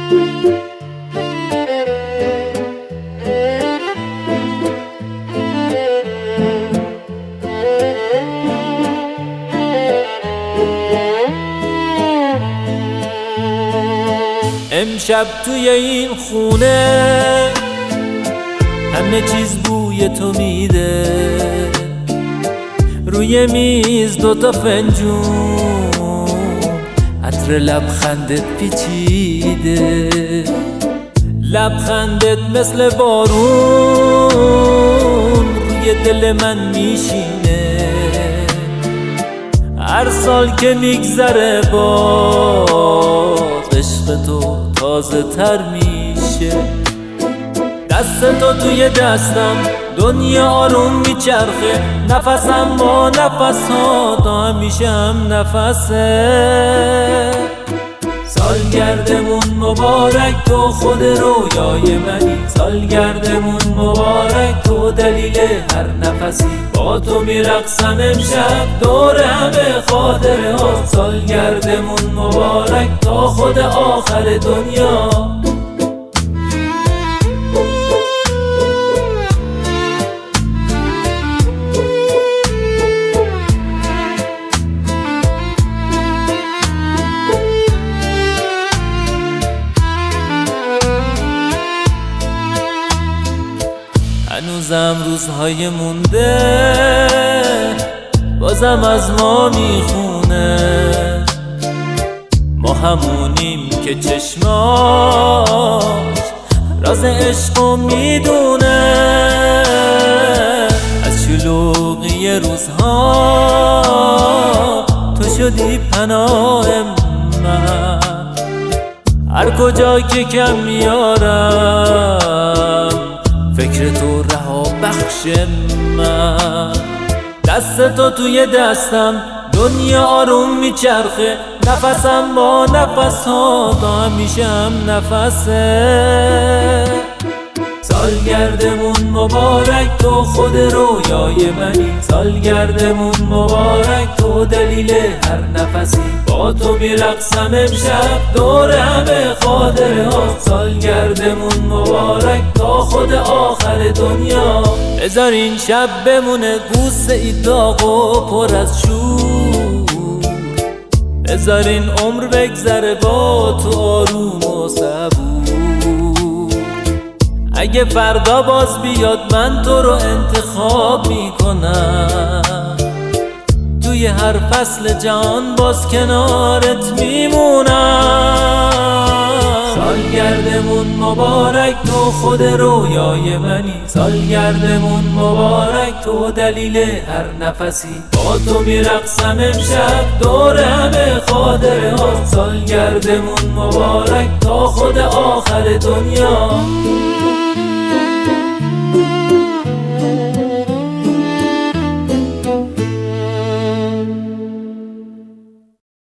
امشب توی این خونه همه چیز بوی تو میده، روی میز دوتا فنجون عطر لبخندت پیچیده، لبخندت مثل بارون روی دل من میشینه، هر سال که میگذره باز عشق تو تازه تر میشه. دست تو توی دستم دنیا آروم میچرخه، نفسم با نفس ها تا همیشه هم نفسه. سالگردمون مبارک، تو خود رویای منی، سالگردمون مبارک، تو دلیل هر نفسی، با تو میرقصم امشب دور همه خاطره ها. سالگردمون مبارک تا خود آخر دنیا. هنوزم روزهای مونده بازم از ما میخونه، ما همونیم که چشماش راز عشقو میدونه. از شلوغی روزها تو شدی پناه من، هر کجا که کم میارم فکر تو رها بخش من. دست تو توی دستم دنیا آروم میچرخه، نفسم با نفس ها تا همیشه هم نفسه. سالگردمون مبارک، تو خود رویای منی، سالگردمون مبارک، تو دلیل هر نفسی، با تو میرقصم امشب دور همه خاطره ها. سالگردمون مبارک تا خود آخر دنیا. بذار این شب بمونه بوسه ای داغ و پر از شور، بذار این عمر بگذره با تو آروم و صبور. اگه فردا باز بیاد من تو رو انتخاب میکنم، توی هر فصل جهان باز کنارت میمونم. سالگردمون مبارک، تو خود رویای منی، سالگردمون مبارک، تو دلیل هر نفسی، با تو میرقصم امشب دور همه خاطره ها. سالگردمون مبارک تا خود آخر دنیا.